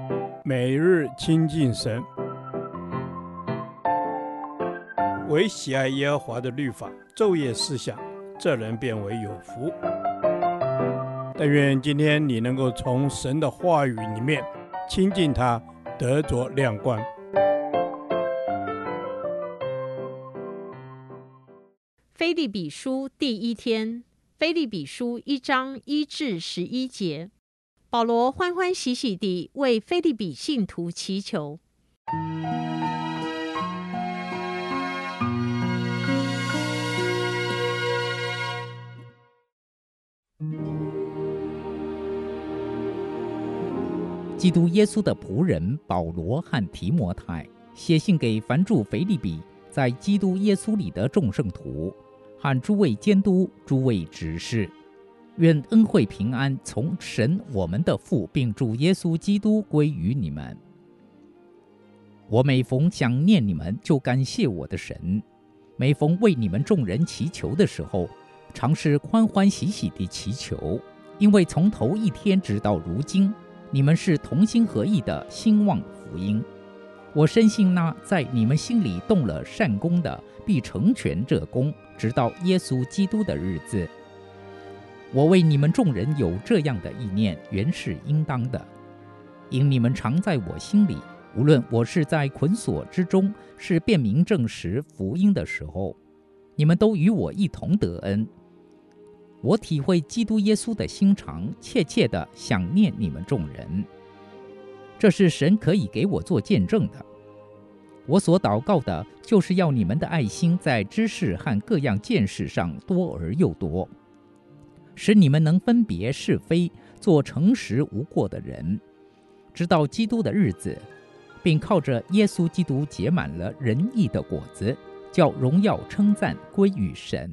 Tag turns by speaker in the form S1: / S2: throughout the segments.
S1: 每日亲近神，唯喜爱耶和华的律法，昼夜思想，这人变为有福。但愿今天你能够从神的话语里面亲近他，得着亮光。
S2: 腓立比书第一天，腓立比书1章1至11节，保罗欢欢喜喜地为腓立比信徒祈求。
S3: 基督耶稣的仆人保罗和提摩太写信给凡住腓立比在基督耶稣里的众圣徒和诸位监督、诸位执事，愿恩惠平安从神我们的父并主耶稣基督归于你们。我每逢想念你们，就感谢我的神；每逢为你们众人祈求的时候，常是欢欢喜喜地祈求，因为从头一天直到如今，你们是同心合意的兴旺福音。我深信那在你们心里动了善功的，必成全这功，直到耶稣基督的日子。我为你们众人有这样的意念，原是应当的，因你们常在我心里，无论我是在捆锁之中，是辨明证实福音的时候，你们都与我一同得恩。我体会基督耶稣的心肠，切切地想念你们众人。这是神可以给我做见证的。我所祷告的，就是要你们的爱心在知识和各样见识上多而又多，使你们能分别是非，做诚实无过的人，直到基督的日子，并靠着耶稣基督结满了仁义的果子，叫荣耀称赞归于神。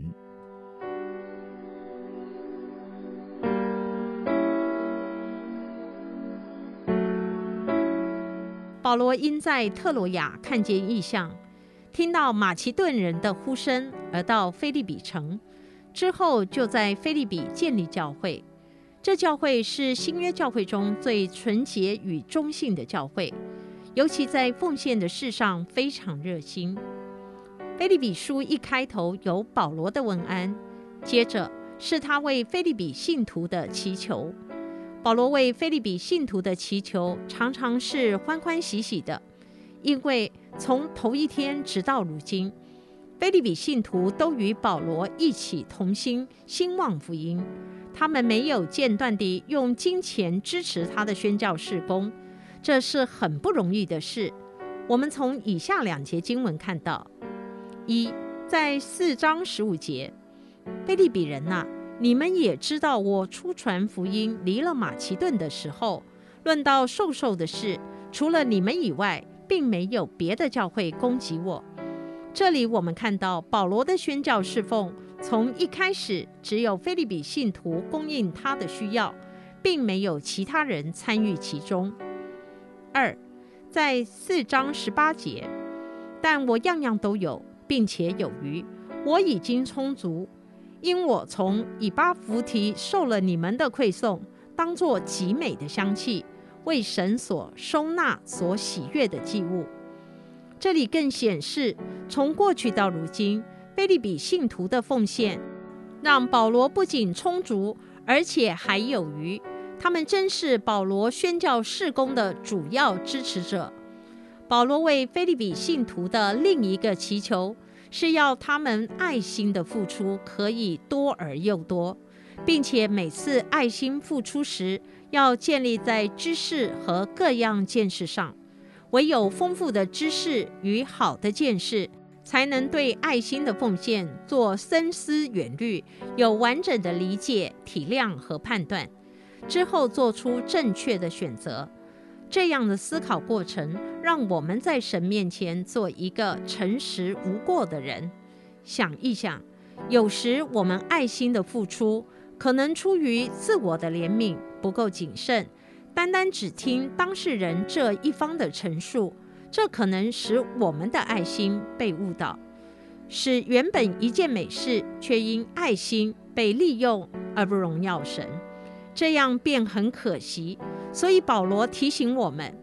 S2: 保罗因在特罗亚看见异象，听到马其顿人的呼声，而到腓立比城，之后就在腓立比建立教会。这教会是新约教会中最纯洁与忠信的教会，尤其在奉献的事上非常热心。腓立比书一开头有保罗的问安，接着是他为腓立比信徒的祈求。保罗为腓立比信徒的祈求常常是欢欢喜喜的，因为从头一天直到如今，腓立比信徒都与保罗一起同心兴旺福音，他们没有间断地用金钱支持他的宣教事工，这是很不容易的事。我们从以下2节经文看到：一，在4章15节，腓立比人啊，你们也知道，我初传福音离了马其顿的时候，论到授的事，除了你们以外，并没有别的教会攻击我。这里我们看到保罗的宣教侍奉，从一开始只有腓立比信徒供应他的需要，并没有其他人参与其中。2，在4章18节，但我样样都有，并且有余，我已经充足，因我从以巴弗提受了你们的馈送，当作极美的香气，为神所收纳、所喜悦的祭物。这里更显示，从过去到如今，腓立比信徒的奉献，让保罗不仅充足，而且还有余。他们真是保罗宣教事工的主要支持者。保罗为腓立比信徒的另一个祈求，是要他们爱心的付出可以多而又多，并且每次爱心付出时，要建立在知识和各样见识上。唯有丰富的知识与好的见识，才能对爱心的奉献做深思远虑，有完整的理解、体谅和判断，之后做出正确的选择。这样的思考过程，让我们在神面前做一个诚实无过的人。想一想，有时我们爱心的付出，可能出于自我的怜悯，不够谨慎，单单只听当事人这一方的陈述，这可能使我们的爱心被误导，使原本一件美事，却因爱心被利用而不荣耀神，这样便很可惜。所以保罗提醒我们，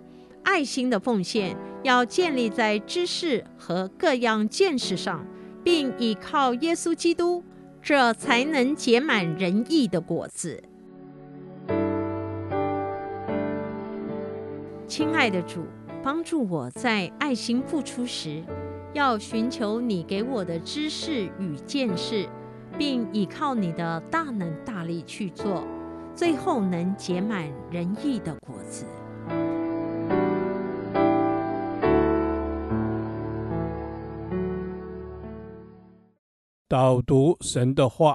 S2: 爱心的奉献要建立在知识和各样见识上，并依靠耶稣基督，这才能结满仁义的果子。亲爱的主，帮助我在爱心付出时，要寻求你给我的知识与见识，并依靠你的大能大力去做，最后能结满仁义的果子。
S1: 导读神的话。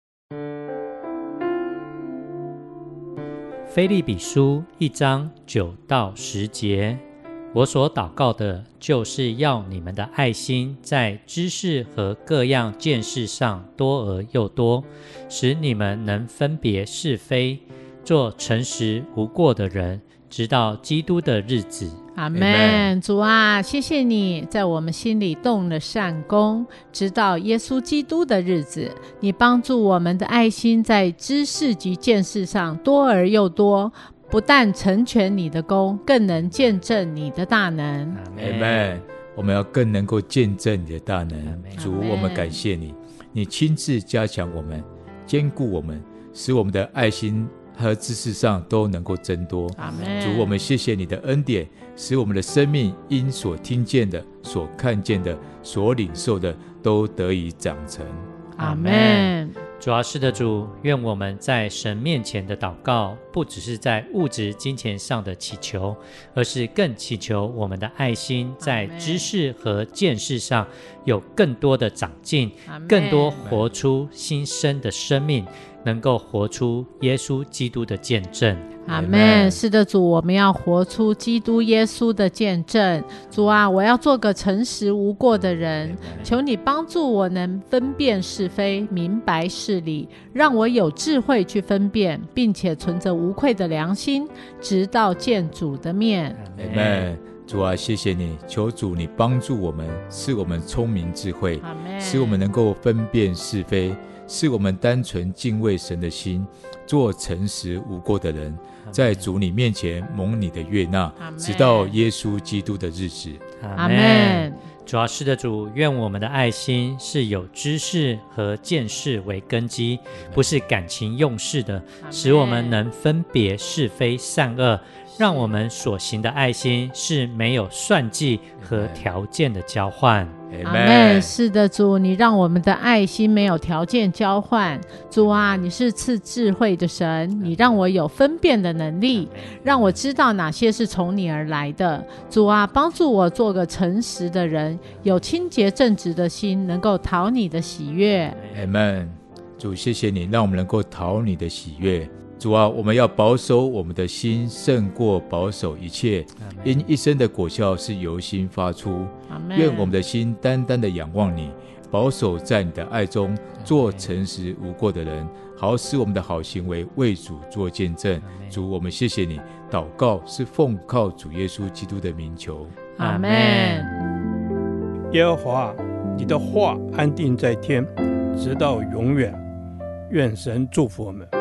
S4: 腓立比书1章9到10节，我所祷告的，就是要你们的爱心在知识和各样见识上多而又多，使你们能分别是非，做诚实无过的人，直到基督的日子。
S5: 阿们。主啊，谢谢你在我们心里动了善功，直到耶稣基督的日子。你帮助我们的爱心在知识及见识上多而又多，不但成全你的功，更能见证你的大能。
S6: 阿们。我们要更能够见证你的大能。主，我们感谢你，你亲自加强我们，坚固我们，使我们的爱心和知识上都能够增多。主，我们谢谢你的恩典，使我们的生命因所听见的、所看见的、所领受的都得以长成。
S5: 阿们。
S4: 主要是的主，愿我们在神面前的祷告，不只是在物质金钱上的祈求，而是更祈求我们的爱心在知识和见识上有更多的长进，更多活出新生的生命，能够活出耶稣基督的见证。
S5: 阿们。是的，主，我们要活出基督耶稣的见证。主啊，我要做个诚实无过的人，求你帮助我能分辨是非，明白事理，让我有智慧去分辨，并且存着无愧的良心，直到见主的面。
S6: 阿们。主啊，谢谢你，求主你帮助我们，赐我们聪明智慧，使我们能够分辨是非，使我们单纯敬畏神的心，做诚实无过的人，在主你面前蒙你的悦纳，直到耶稣基督的日子。
S5: 阿们。
S4: 主要是的主，愿我们的爱心是有知识和见识为根基，不是感情用事的，使我们能分别是非善恶，让我们所行的爱心是没有算计和条件的交换。
S5: 阿们。是的，主，你让我们的爱心没有条件交换。主啊，你是赐智慧的神，你让我有分辨的能力，让我知道哪些是从你而来的。主啊，帮助我做个诚实的人，有清洁正直的心，能够讨你的喜悦。
S6: 阿们。主，谢谢你让我们能够讨你的喜悦。主啊，我们要保守我们的心，胜过保守一切，因一生的果效是由心发出。愿我们的心单单的仰望你，保守在你的爱中，做诚实无过的人，好使我们的好行为为主做见证。主，我们谢谢你。祷告是奉靠主耶稣基督的名求。
S5: 阿们。
S1: 耶和华，你的话安定在天，直到永远。愿神祝福我们。